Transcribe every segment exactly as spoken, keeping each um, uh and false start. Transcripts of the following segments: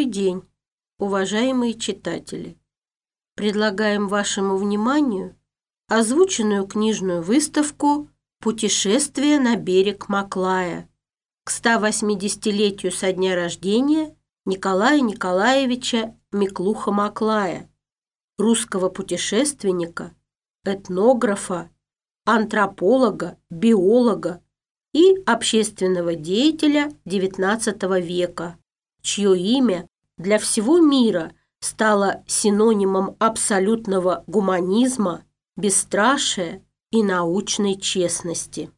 Добрый день, уважаемые читатели! Предлагаем вашему вниманию озвученную книжную выставку «Путешествие на берег Маклая» к ста восьмидесятилетию со дня рождения Николая Николаевича Миклуха-Маклая, русского путешественника, этнографа, антрополога, биолога и общественного деятеля девятнадцатого века, чье имя для всего мира стало синонимом абсолютного гуманизма, бесстрашия и научной честности.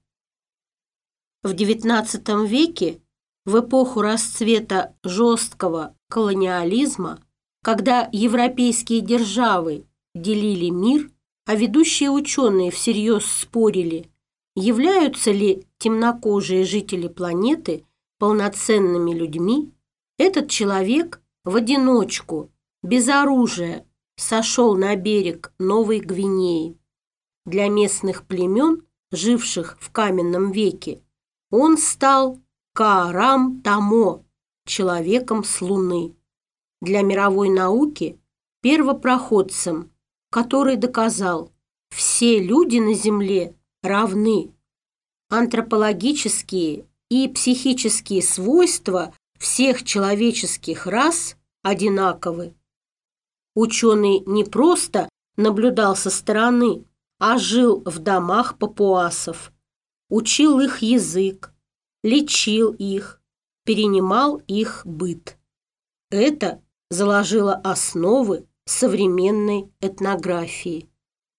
В девятнадцатом веке, в эпоху расцвета жесткого колониализма, когда европейские державы делили мир, а ведущие ученые всерьез спорили, являются ли темнокожие жители планеты полноценными людьми, этот человек в одиночку, без оружия, сошел на берег Новой Гвинеи. Для местных племен, живших в каменном веке, он стал Каарам-Тамо, человеком с Луны. Для мировой науки – первопроходцем, который доказал, все люди на Земле равны. Антропологические и психические свойства всех человеческих рас одинаковы. Ученый не просто наблюдал со стороны, а жил в домах папуасов, учил их язык, лечил их, перенимал их быт. Это заложило основы современной этнографии.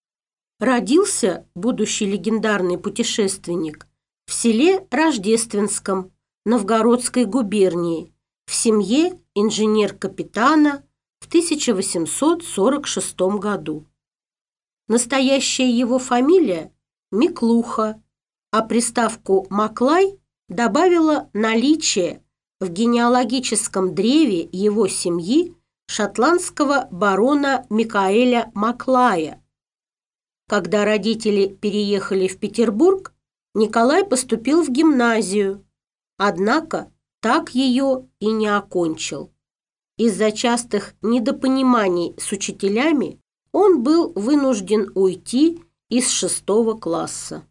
Родился будущий легендарный путешественник в селе Рождественском Новгородской губернии в семье инженер-капитана в тысяча восемьсот сорок шестом году. Настоящая его фамилия – Миклуха, а приставку «Маклай» добавила наличие в генеалогическом древе его семьи шотландского барона Микаэля Маклая. Когда родители переехали в Петербург, Николай поступил в гимназию, однако так ее и не окончил. Из-за частых недопониманий с учителями он был вынужден уйти из шестого класса.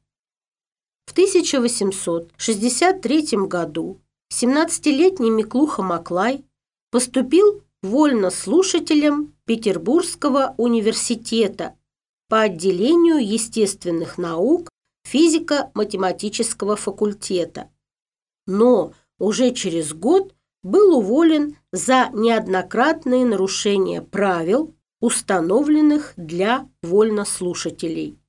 В тысяча восемьсот шестьдесят третьем году семнадцатилетний Миклуха-Маклай поступил вольнослушателем Петербургского университета по отделению естественных наук физико-математического факультета, но уже через год был уволен за неоднократные нарушения правил, установленных для вольнослушателей.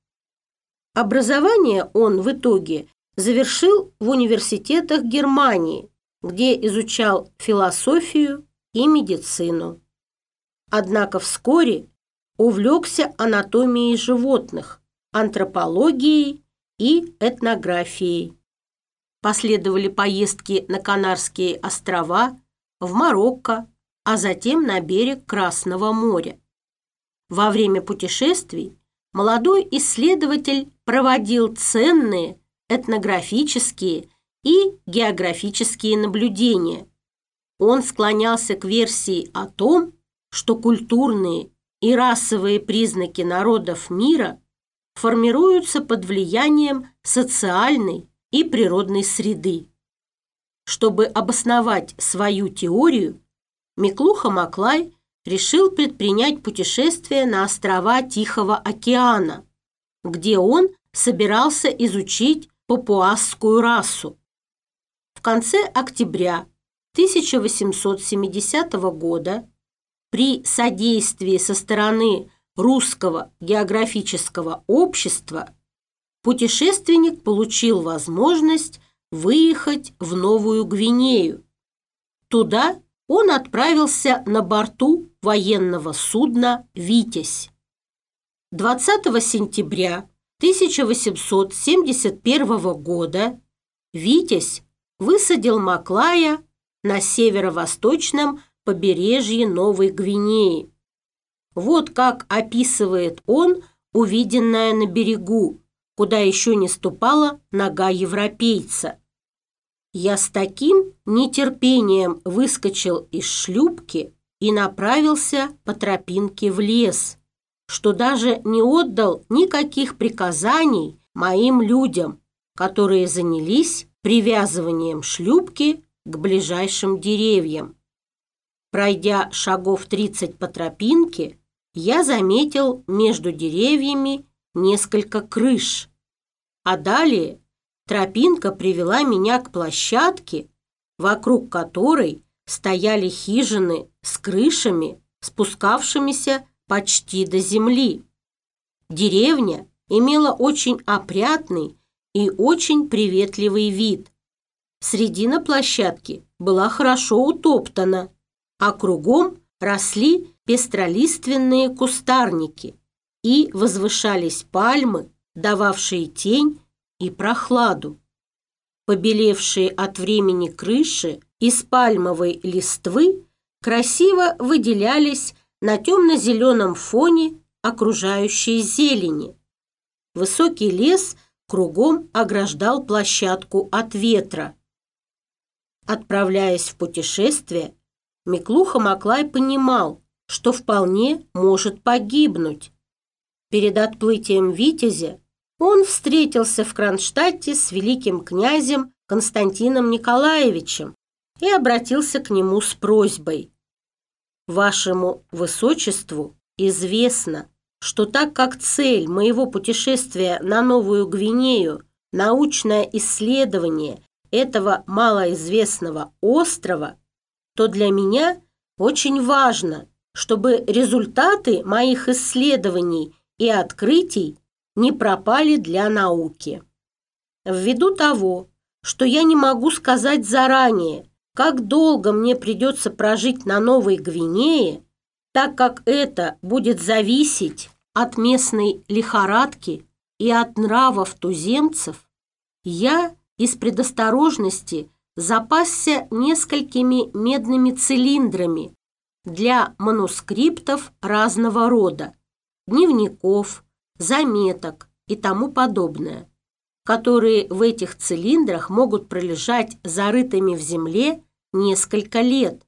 Образование он в итоге завершил в университетах Германии, где изучал философию и медицину. Однако вскоре увлекся анатомией животных, антропологией и этнографией. Последовали поездки на Канарские острова, в Марокко, а затем на берег Красного моря. Во время путешествий молодой исследователь проводил ценные этнографические и географические наблюдения. Он склонялся к версии о том, что культурные и расовые признаки народов мира формируются под влиянием социальной и природной среды. Чтобы обосновать свою теорию, Миклуха-Маклай решил предпринять путешествие на острова Тихого океана, где он собирался изучить папуасскую расу. В конце октября тысяча восемьсот семидесятого года при содействии со стороны Русского географического общества путешественник получил возможность выехать в Новую Гвинею. Туда он отправился на борту военного судна «Витязь». двадцатого сентября тысяча восемьсот семьдесят первого года «Витязь» высадил Маклая на северо-восточном побережье Новой Гвинеи. Вот как описывает он увиденное на берегу, куда еще не ступала нога европейца. Я с таким нетерпением выскочил из шлюпки и направился по тропинке в лес, что даже не отдал никаких приказаний моим людям, которые занялись привязыванием шлюпки к ближайшим деревьям. Пройдя шагов тридцать по тропинке, я заметил между деревьями несколько крыш, а далее тропинка привела меня к площадке, вокруг которой стояли хижины с крышами, спускавшимися почти до земли. Деревня имела очень опрятный и очень приветливый вид. Средина площадки была хорошо утоптана, а кругом росли пестролиственные кустарники и возвышались пальмы, дававшие тень и прохладу. Побелевшие от времени крыши из пальмовой листвы красиво выделялись на темно-зеленом фоне окружающей зелени. Высокий лес кругом ограждал площадку от ветра. Отправляясь в путешествие, Миклуха-Маклай понимал, что вполне может погибнуть. Перед отплытием Витязя он встретился в Кронштадте с великим князем Константином Николаевичем и обратился к нему с просьбой: «Вашему высочеству известно, что так как цель моего путешествия на Новую Гвинею – научное исследование этого малоизвестного острова, то для меня очень важно, чтобы результаты моих исследований и открытий не пропали для науки. Ввиду того, что я не могу сказать заранее, как долго мне придется прожить на Новой Гвинее, так как это будет зависеть от местной лихорадки и от нравов туземцев, я из предосторожности запасся несколькими медными цилиндрами для манускриптов разного рода, дневников, заметок и тому подобное, которые в этих цилиндрах могут пролежать зарытыми в земле несколько лет.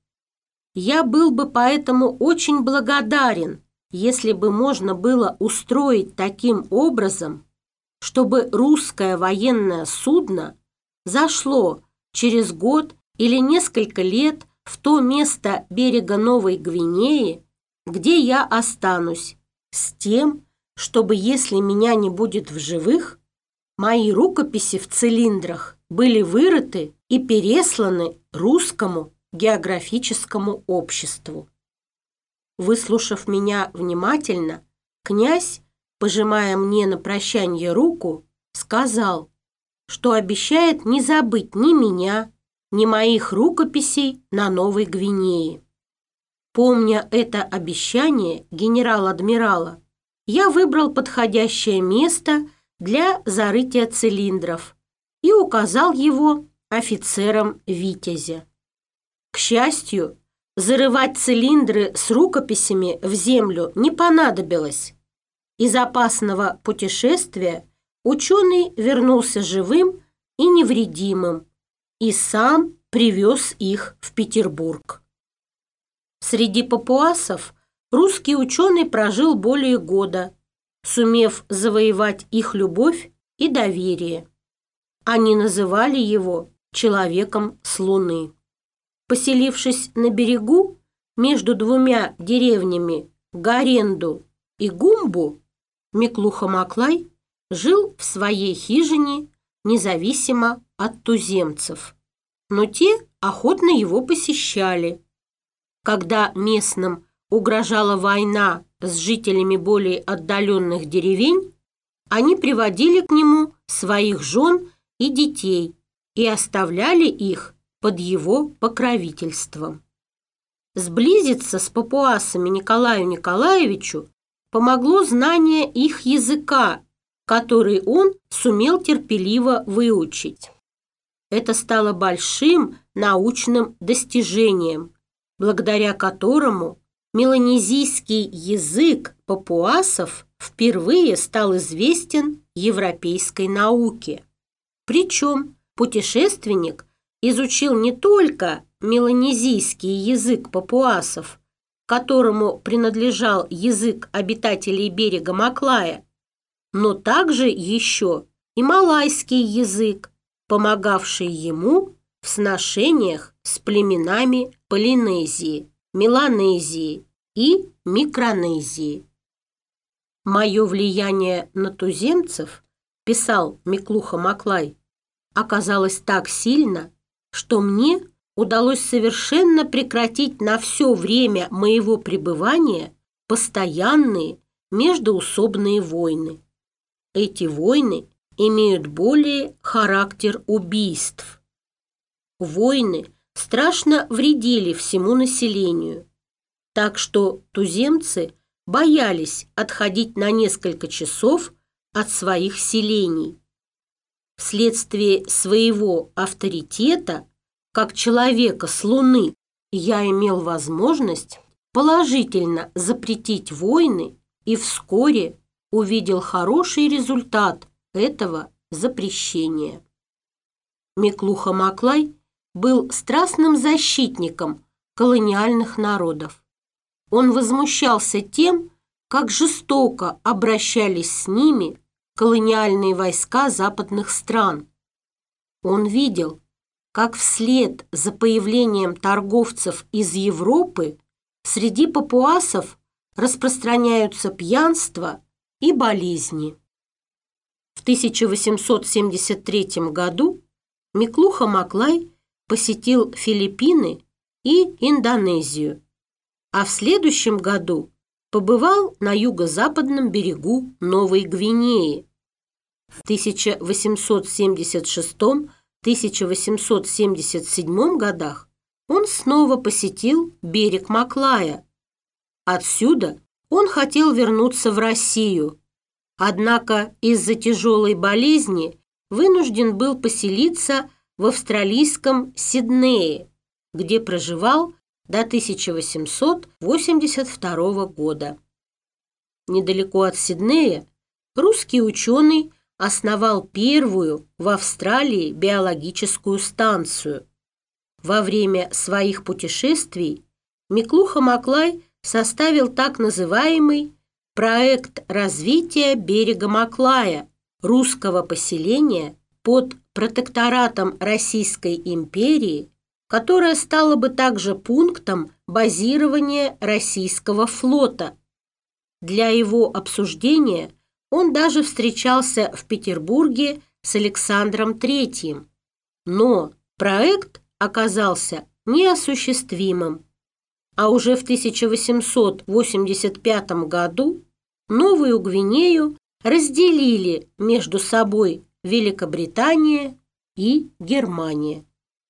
Я был бы поэтому очень благодарен, если бы можно было устроить таким образом, чтобы русское военное судно зашло через год или несколько лет в то место берега Новой Гвинеи, где я останусь, с тем, чтобы, если меня не будет в живых, мои рукописи в цилиндрах были вырыты и пересланы русскому географическому обществу. Выслушав меня внимательно, князь, пожимая мне на прощанье руку, сказал, что обещает не забыть ни меня, ни моих рукописей на Новой Гвинее. Помня это обещание генерал-адмирала, я выбрал подходящее место для зарытия цилиндров и указал его офицерам Витязя. К счастью, зарывать цилиндры с рукописями в землю не понадобилось. Из опасного путешествия ученый вернулся живым и невредимым и сам привез их в Петербург. Среди папуасов русский ученый прожил более года, сумев завоевать их любовь и доверие. Они называли его человеком с Луны. Поселившись на берегу между двумя деревнями Гаренду и Гумбу, Миклуха-Маклай жил в своей хижине независимо от туземцев, но те охотно его посещали. Когда местным угрожала война с жителями более отдаленных деревень, они приводили к нему своих жен и детей и оставляли их под его покровительством. Сблизиться с папуасами Николаю Николаевичу помогло знание их языка, который он сумел терпеливо выучить. Это стало большим научным достижением, благодаря которому меланезийский язык папуасов впервые стал известен европейской науке. Причем путешественник изучил не только меланезийский язык папуасов, которому принадлежал язык обитателей берега Маклая, но также еще и малайский язык, помогавший ему в сношениях с племенами Полинезии, Меланезии и Микронезии. «Мое влияние на туземцев, – писал Миклуха Маклай, – оказалось так сильно, что мне удалось совершенно прекратить на все время моего пребывания постоянные междоусобные войны. Эти войны имеют более характер убийств. Войны страшно вредили всему населению, так что туземцы боялись отходить на несколько часов от своих селений. Вследствие своего авторитета, как человека с Луны, я имел возможность положительно запретить войны и вскоре увидел хороший результат этого запрещения». Миклуха Маклай был страстным защитником колониальных народов. Он возмущался тем, как жестоко обращались с ними колониальные войска западных стран. Он видел, как вслед за появлением торговцев из Европы среди папуасов распространяются пьянство и болезни. В тысяча восемьсот семьдесят третьем году Миклуха Маклай посетил Филиппины и Индонезию, а в следующем году побывал на юго-западном берегу Новой Гвинеи. В тысяча восемьсот семьдесят шестом — тысяча восемьсот семьдесят седьмом годах он снова посетил берег Маклая. Отсюда он хотел вернуться в Россию, однако из-за тяжелой болезни вынужден был поселиться в австралийском Сиднее, где проживал до тысяча восемьсот восемьдесят второго года. Недалеко от Сиднея русский ученый основал первую в Австралии биологическую станцию. Во время своих путешествий Миклуха Маклай составил так называемый проект развития берега Маклая, русского поселения под протекторатом Российской империи, которая стала бы также пунктом базирования российского флота. Для его обсуждения он даже встречался в Петербурге с Александром Третьим. Но проект оказался неосуществимым. А уже в тысяча восемьсот восемьдесят пятом году Новую Гвинею разделили между собой Великобритания и Германия.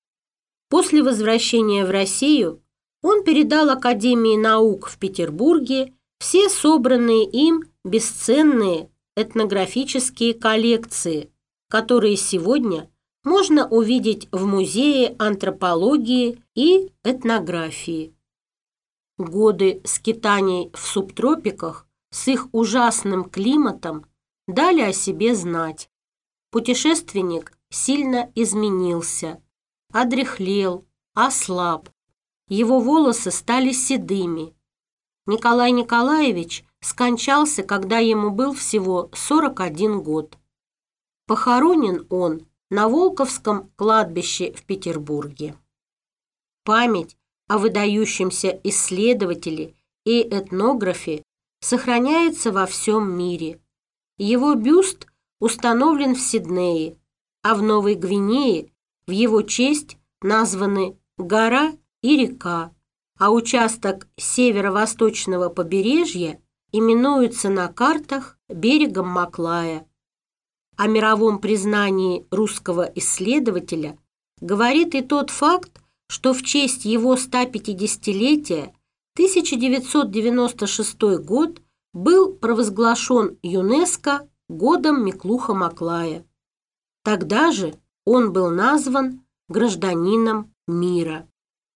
После возвращения в Россию он передал Академии наук в Петербурге все собранные им бесценные этнографические коллекции, которые сегодня можно увидеть в Музее антропологии и этнографии. Годы скитаний в субтропиках с их ужасным климатом дали о себе знать. Путешественник сильно изменился, одряхлел, ослаб. Его волосы стали седыми. Николай Николаевич скончался, когда ему был всего сорок один год. Похоронен он на Волковском кладбище в Петербурге. Память о выдающемся исследователе и этнографе сохраняется во всем мире. Его бюст установлен в Сиднее, а в Новой Гвинее в его честь названы гора и река, а участок северо-восточного побережья именуется на картах берегом Маклая. О мировом признании русского исследователя говорит и тот факт, что в честь его стопятидесятилетия тысяча девятьсот девяносто шестой год был провозглашен ЮНЕСКО годом Миклуха Маклая. Тогда же он был назван гражданином мира.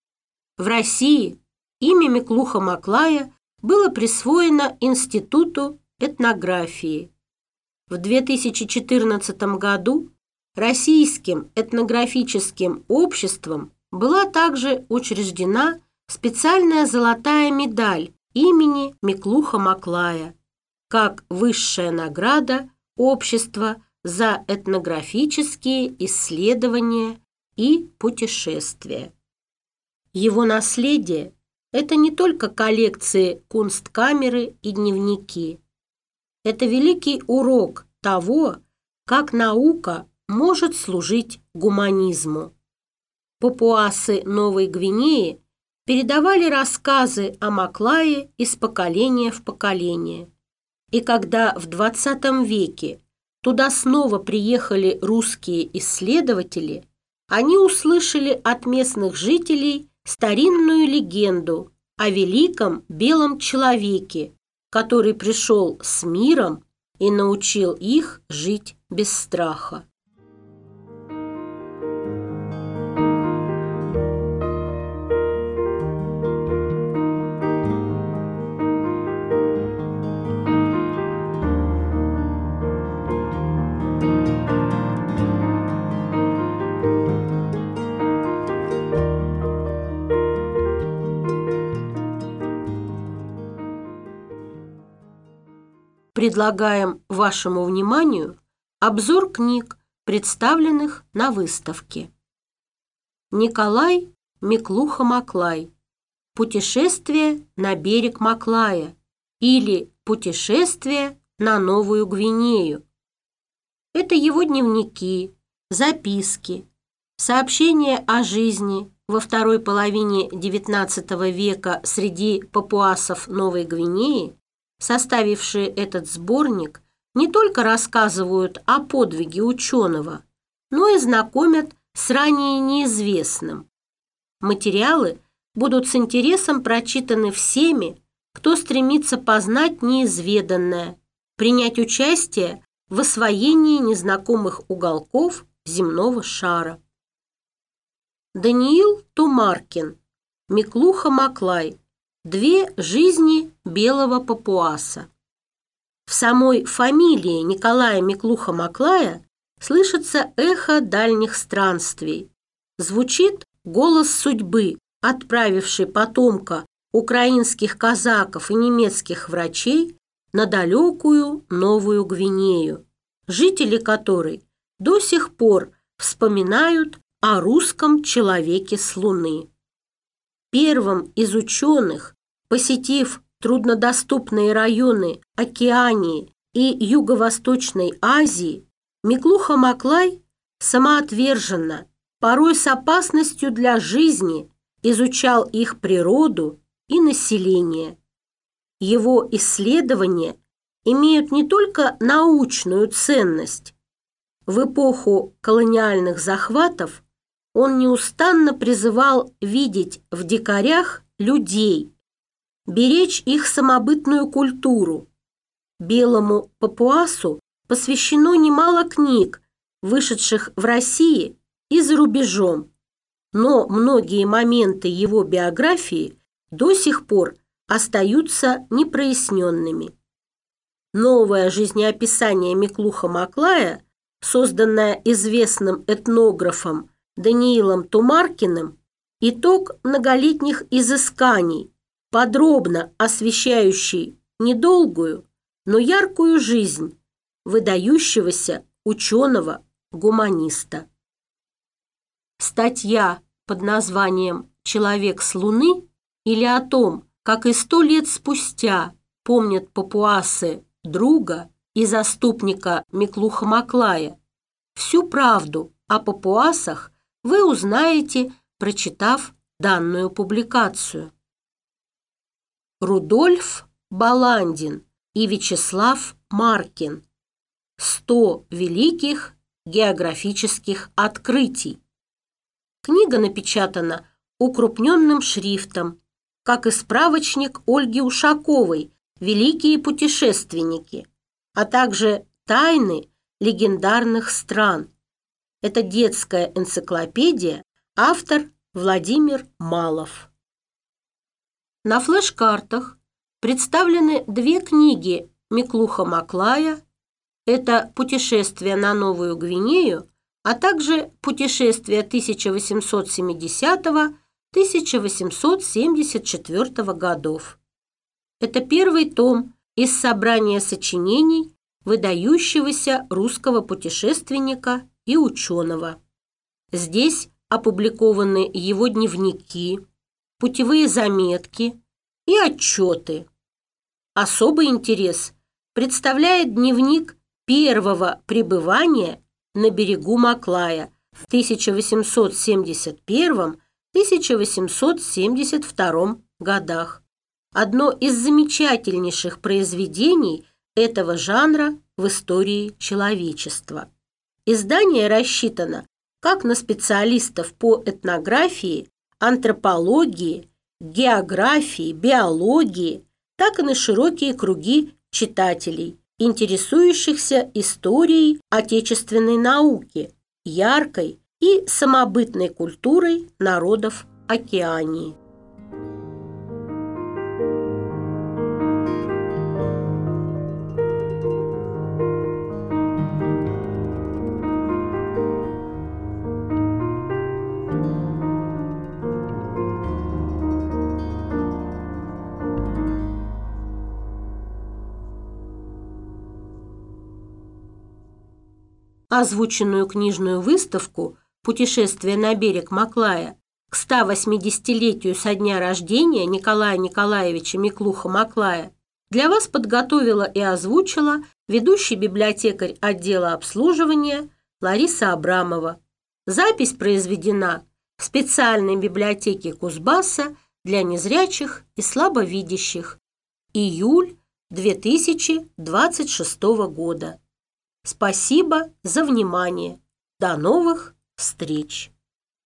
В России имя Миклуха Маклая было присвоено Институту этнографии. В две тысячи четырнадцатом году Российским этнографическим обществом была также учреждена специальная золотая медаль имени Миклуха Маклая как высшая награда общества за этнографические исследования и путешествия. Его наследие – это не только коллекции кунсткамеры и дневники. Это великий урок того, как наука может служить гуманизму. Папуасы Новой Гвинеи передавали рассказы о Маклае из поколения в поколение. И когда в двадцатом веке туда снова приехали русские исследователи, они услышали от местных жителей старинную легенду о великом белом человеке, который пришел с миром и научил их жить без страха. Предлагаем вашему вниманию обзор книг, представленных на выставке. Николай Миклуха Маклай. Путешествие на берег Маклая или Путешествие на Новую Гвинею. Это его дневники, записки, сообщения о жизни во второй половине девятнадцатого века среди папуасов Новой Гвинеи. Составившие этот сборник не только рассказывают о подвиге ученого, но и знакомят с ранее неизвестным. Материалы будут с интересом прочитаны всеми, кто стремится познать неизведанное, принять участие в освоении незнакомых уголков земного шара. Даниил Тумаркин. Миклуха Маклай. Две жизни белого папуаса. В самой фамилии Николая Миклуха Маклая слышится эхо дальних странствий. Звучит голос судьбы, отправивший потомка украинских казаков и немецких врачей на далекую Новую Гвинею, жители которой до сих пор вспоминают о русском человеке с Луны. Первым из ученых, посетив труднодоступные районы Океании и Юго-Восточной Азии, Миклуха Маклай самоотверженно, порой с опасностью для жизни, изучал их природу и население. Его исследования имеют не только научную ценность. В эпоху колониальных захватов он неустанно призывал видеть в дикарях людей, беречь их самобытную культуру. Белому папуасу посвящено немало книг, вышедших в России и за рубежом, но многие моменты его биографии до сих пор остаются непроясненными. Новое жизнеописание Миклуха Маклая, созданное известным этнографом Даниилом Тумаркиным, итог многолетних изысканий, подробно освещающий недолгую, но яркую жизнь выдающегося ученого-гуманиста. Статья под названием «Человек с Луны» или о том, как и сто лет спустя помнят папуасы друга и заступника Миклуха Маклая. Всю правду о папуасах вы узнаете, прочитав данную публикацию. Рудольф Баландин и Вячеслав Маркин. сто великих географических открытий. Книга напечатана укрупненным шрифтом, как и справочник Ольги Ушаковой «Великие путешественники», а также «Тайны легендарных стран». Это детская энциклопедия, автор Владимир Малов. На флеш-картах представлены две книги Миклуха Маклая. Это «Путешествие на Новую Гвинею», а также путешествия тысяча восемьсот семидесятого — тысяча восемьсот семьдесят четвёртого годов. Это первый том из собрания сочинений выдающегося русского путешественника и ученого. Здесь опубликованы его дневники, путевые заметки и отчеты. Особый интерес представляет дневник первого пребывания на берегу Маклая в тысяча восемьсот семьдесят первом — тысяча восемьсот семьдесят втором годах. Одно из замечательнейших произведений этого жанра в истории человечества. Издание рассчитано как на специалистов по этнографии, антропологии, географии, биологии, так и на широкие круги читателей, интересующихся историей отечественной науки, яркой и самобытной культурой народов Океании. Озвученную книжную выставку «Путешествие на берег Маклая» к ста восьмидесятилетию со дня рождения Николая Николаевича Миклуха-Маклая для вас подготовила и озвучила ведущий библиотекарь отдела обслуживания Лариса Абрамова. Запись произведена в специальной библиотеке Кузбасса для незрячих и слабовидящих. Июль две тысячи двадцать шестого года. Спасибо за внимание. До новых встреч!